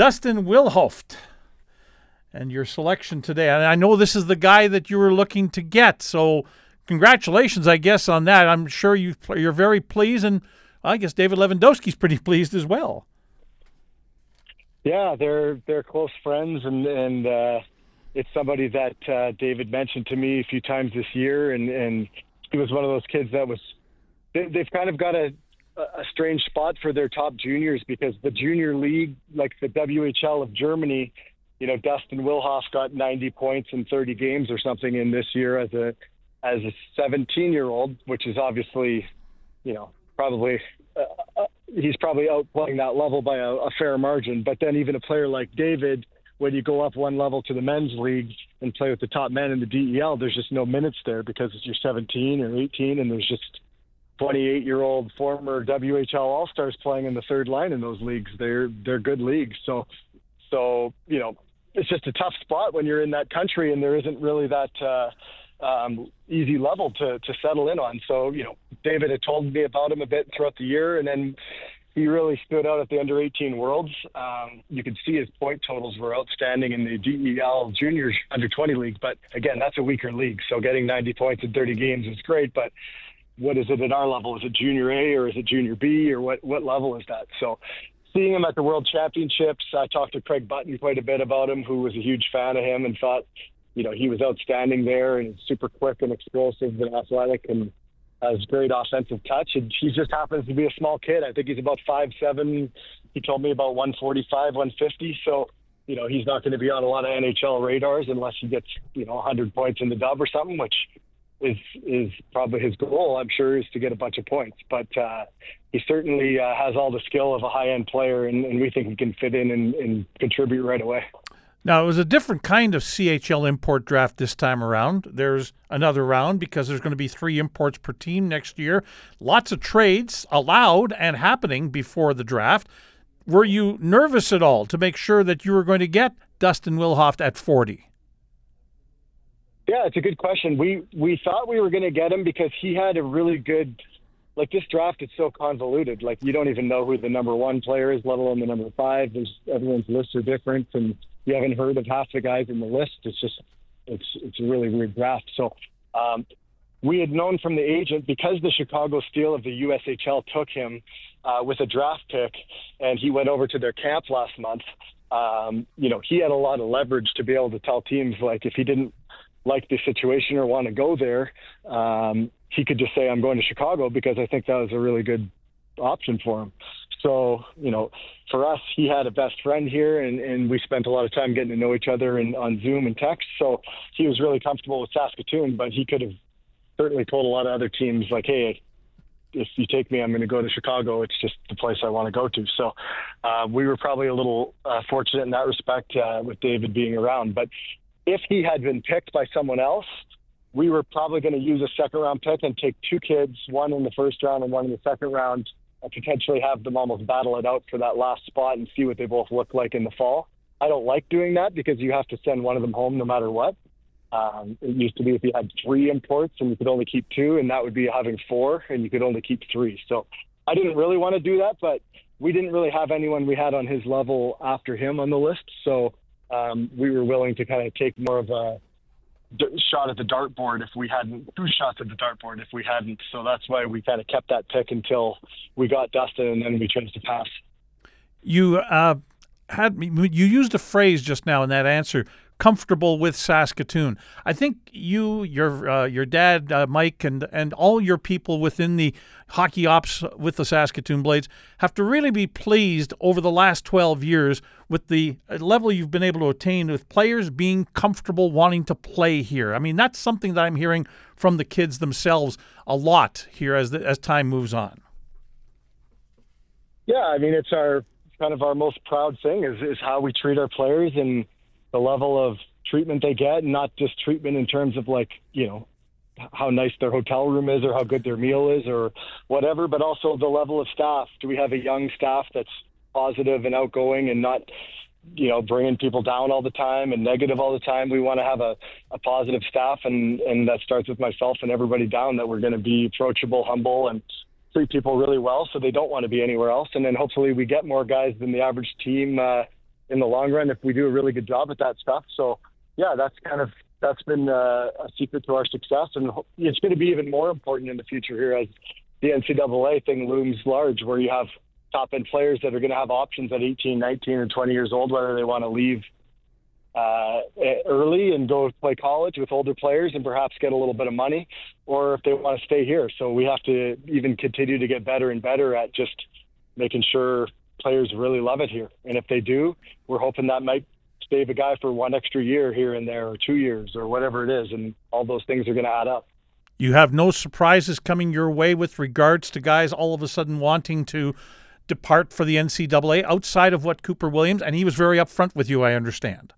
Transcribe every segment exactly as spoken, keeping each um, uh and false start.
Dustin Wilhoft, and your selection today. And I know this is the guy that you were looking to get, so congratulations, I guess, on that. I'm sure you, you're very pleased, and I guess David Lewandowski's pretty pleased as well. Yeah, they're they're close friends, and and uh, it's somebody that uh, David mentioned to me a few times this year, and, and he was one of those kids that was they, they've kind of got a a strange spot for their top juniors, because the junior league, like the W H L of Germany, you know, Dustin Wilhoff got ninety points in thirty games or something in this year as a as a seventeen-year-old, which is obviously, you know, probably. Uh, he's probably outplaying that level by a, a fair margin. But then even a player like David, when you go up one level to the men's league and play with the top men in the D E L, there's just no minutes there because you're seventeen or eighteen, and there's just twenty-eight-year-old former W H L All-Stars playing in the third line in those leagues. They're they're good leagues. So, so you know, it's just a tough spot when you're in that country, and there isn't really that uh, um, easy level to, to settle in on. So, you know, David had told me about him a bit throughout the year, and then he really stood out at the under eighteen Worlds. Um, you could see his point totals were outstanding in the D E L Juniors under twenty league. But again, that's a weaker league. So getting ninety points in thirty games is great. But what is it at our level? Is it junior A or is it junior B, or what, what level is that? So seeing him at the World Championships, I talked to Craig Button quite a bit about him, who was a huge fan of him and thought, you know, he was outstanding there and super quick and explosive and athletic and has great offensive touch. And he just happens to be a small kid. I think he's about five seven. He told me about one forty-five, one fifty. So, you know, he's not going to be on a lot of N H L radars unless he gets, you know, one hundred points in the dub or something, which is is probably his goal, I'm sure, is to get a bunch of points. But uh, he certainly uh, has all the skill of a high-end player, and, and we think he can fit in and, and contribute right away. Now, it was a different kind of C H L import draft this time around. There's another round because there's going to be three imports per team next year. Lots of trades allowed and happening before the draft. Were you nervous at all to make sure that you were going to get Dustin Wilhoft at forty? Yeah, it's a good question. We we thought we were going to get him because he had a really good, like, this draft is so convoluted. Like, you don't even know who the number one player is, let alone the number five. There's, everyone's lists are different, and you haven't heard of half the guys in the list. It's just, it's it's a really weird draft. So um, we had known from the agent, because the Chicago Steel of the U S H L took him uh, with a draft pick, and he went over to their camp last month. Um, you know, he had a lot of leverage to be able to tell teams, like, if he didn't like the situation or want to go there, um, he could just say, I'm going to Chicago, because I think that was a really good option for him. So, you know, for us, he had a best friend here, and, and we spent a lot of time getting to know each other and on Zoom and text. So he was really comfortable with Saskatoon, but he could have certainly told a lot of other teams, like, hey, if you take me, I'm going to go to Chicago. It's just the place I want to go to. So uh, we were probably a little uh, fortunate in that respect uh, with David being around. But if he had been picked by someone else, we were probably going to use a second-round pick and take two kids, one in the first round and one in the second round, and potentially have them almost battle it out for that last spot and see what they both look like in the fall. I don't like doing that because you have to send one of them home no matter what. Um, it used to be if you had three imports and you could only keep two, and that would be having four and you could only keep three. So I didn't really want to do that, but we didn't really have anyone we had on his level after him on the list. So um, we were willing to kind of take more of a shot at the dartboard if we hadn't, two shots at the dartboard if we hadn't. So that's why we kind of kept that pick until we got Dustin, and then we chose to pass. You uh, had you used a phrase just now in that answer, comfortable with Saskatoon. I think you, your uh, your dad, uh, Mike, and and all your people within the hockey ops with the Saskatoon Blades have to really be pleased over the last twelve years with the level you've been able to attain with players being comfortable wanting to play here. I mean, that's something that I'm hearing from the kids themselves a lot here as the, as time moves on. Yeah, I mean, it's our kind of our most proud thing is is how we treat our players and the level of treatment they get, and not just treatment in terms of, like, you know, how nice their hotel room is or how good their meal is or whatever, but also the level of staff. Do we have a young staff that's positive and outgoing and not, you know, bringing people down all the time and negative all the time? We want to have a, a positive staff, and, and that starts with myself and everybody down, that we're going to be approachable, humble, and treat people really well so they don't want to be anywhere else. And then hopefully we get more guys than the average team uh, in the long run if we do a really good job at that stuff. So yeah, that's kind of that's been uh, a secret to our success, and it's going to be even more important in the future here as the N C double A thing looms large, where you have top end players that are going to have options at eighteen, nineteen, and twenty years old, whether they want to leave uh, early and go play college with older players and perhaps get a little bit of money, or if they want to stay here. So we have to even continue to get better and better at just making sure players really love it here. And if they do, we're hoping that might save a guy for one extra year here and there, or two years, or whatever it is. And all those things are going to add up. You have no surprises coming your way with regards to guys all of a sudden wanting to depart for the N C double A outside of what Cooper Williams, and he was very upfront with you, I understand.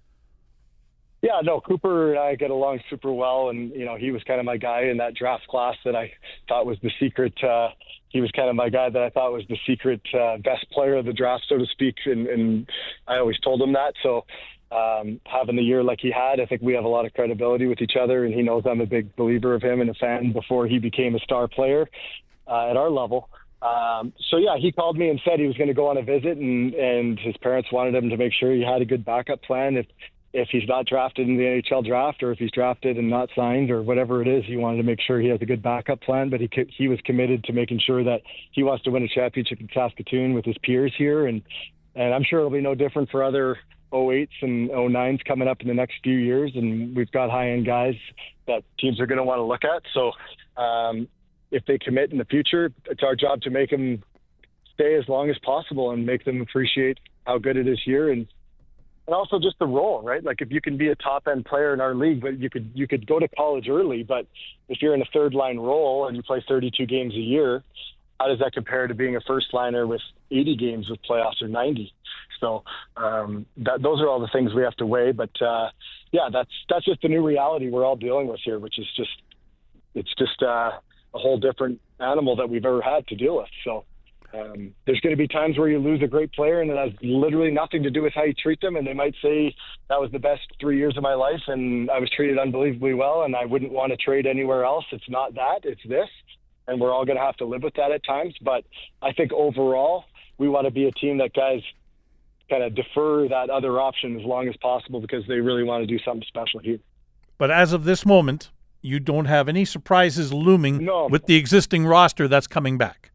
Yeah, no, Cooper and I get along super well, and, you know, he was kind of my guy in that draft class that I thought was the secret. Uh, he was kind of my guy that I thought was the secret uh, best player of the draft, so to speak, and, and I always told him that. So um, having the year like he had, I think we have a lot of credibility with each other, and he knows I'm a big believer of him and a fan before he became a star player uh, at our level. Um, so yeah, he called me and said he was going to go on a visit, and, and his parents wanted him to make sure he had a good backup plan if if he's not drafted in the N H L draft, or if he's drafted and not signed, or whatever it is. He wanted to make sure he has a good backup plan, but he he was committed to making sure that he wants to win a championship in Saskatoon with his peers here, and and I'm sure it'll be no different for other oh eights and oh nines coming up in the next few years, and we've got high-end guys that teams are going to want to look at. So um, if they commit in the future, it's our job to make them stay as long as possible and make them appreciate how good it is here, and and also just the role, right? Like if you can be a top end player in our league, but you could you could go to college early, but if you're in a third line role and you play thirty-two games a year, how does that compare to being a first liner with eighty games with playoffs or ninety? So um, that, those are all the things we have to weigh. But uh, yeah, that's that's just the new reality we're all dealing with here, which is just it's just uh, a whole different animal that we've ever had to deal with. So. Um, there's going to be times where you lose a great player and it has literally nothing to do with how you treat them. And they might say that was the best three years of my life and I was treated unbelievably well and I wouldn't want to trade anywhere else. It's not that, it's this. And we're all going to have to live with that at times. But I think overall, we want to be a team that guys kind of defer that other option as long as possible because they really want to do something special here. But as of this moment, you don't have any surprises looming no. with the existing roster that's coming back.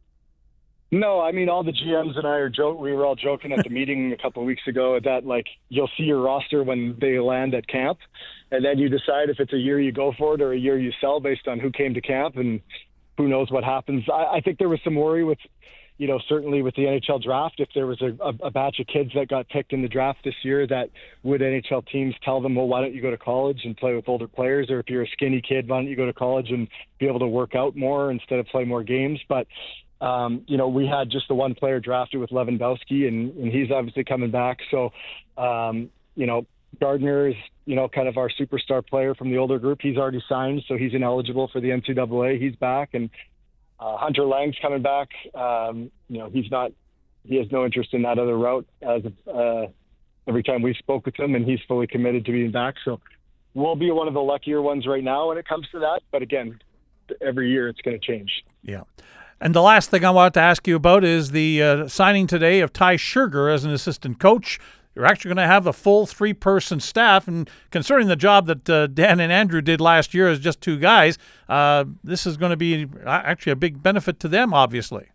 No, I mean, all the G Ms and I are joke. We were all joking at the meeting a couple of weeks ago that, like, you'll see your roster when they land at camp, and then you decide if it's a year you go for it or a year you sell based on who came to camp and who knows what happens. I, I think there was some worry with, you know, certainly with the N H L draft, if there was a, a, a batch of kids that got picked in the draft this year, that would N H L teams tell them, well, why don't you go to college and play with older players? Or if you're a skinny kid, why don't you go to college and be able to work out more instead of play more games? But Um, you know, we had just the one player drafted with Lewandowski, and, and he's obviously coming back. So, um, you know, Gardner is, you know, kind of our superstar player from the older group. He's already signed, so he's ineligible for the N C double A. He's back. And uh, Hunter Lang's coming back. Um, you know, he's not, he has no interest in that other route as of, uh, every time we spoke with him, and he's fully committed to being back. So we'll be one of the luckier ones right now when it comes to that. But again, every year it's going to change. Yeah. And the last thing I wanted to ask you about is the uh, signing today of Ty Sugar as an assistant coach. You're actually going to have a full three-person staff, and considering the job that uh, Dan and Andrew did last year as just two guys, uh, this is going to be actually a big benefit to them, obviously.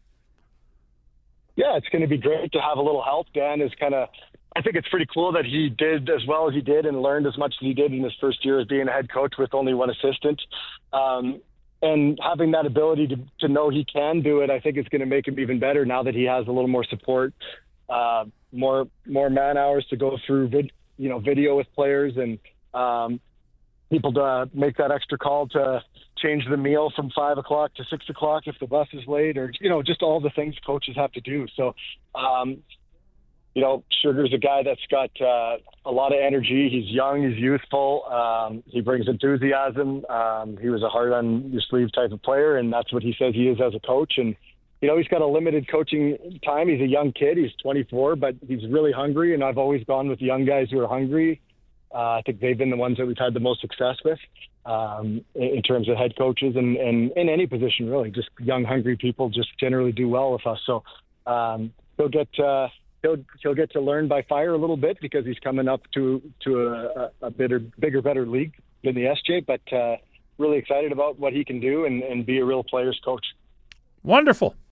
Yeah, it's going to be great to have a little help. Dan is kind of, I think it's pretty cool that he did as well as he did and learned as much as he did in his first year as being a head coach with only one assistant. Um, And having that ability to, to know he can do it, I think it's going to make him even better now that he has a little more support, uh, more more man hours to go through, vid, you know, video with players and um, people to make that extra call to change the meal from five o'clock to six o'clock if the bus is late, or you know, just all the things coaches have to do. So. Um, You know, Sugar's a guy that's got uh, a lot of energy. He's young, he's youthful. Um, he brings enthusiasm. Um, he was a hard on your sleeve type of player, and that's what he says he is as a coach. And, you know, he's got a limited coaching time. He's a young kid. He's twenty-four, but he's really hungry. And I've always gone with young guys who are hungry. Uh, I think they've been the ones that we've had the most success with um, in, in terms of head coaches and, and in any position, really. Just young, hungry people just generally do well with us. So um, he'll get uh, – he'll he'll get to learn by fire a little bit because he's coming up to to a, a bigger, bigger, better league than the S J. But uh, really excited about what he can do and, and be a real player's coach. Wonderful.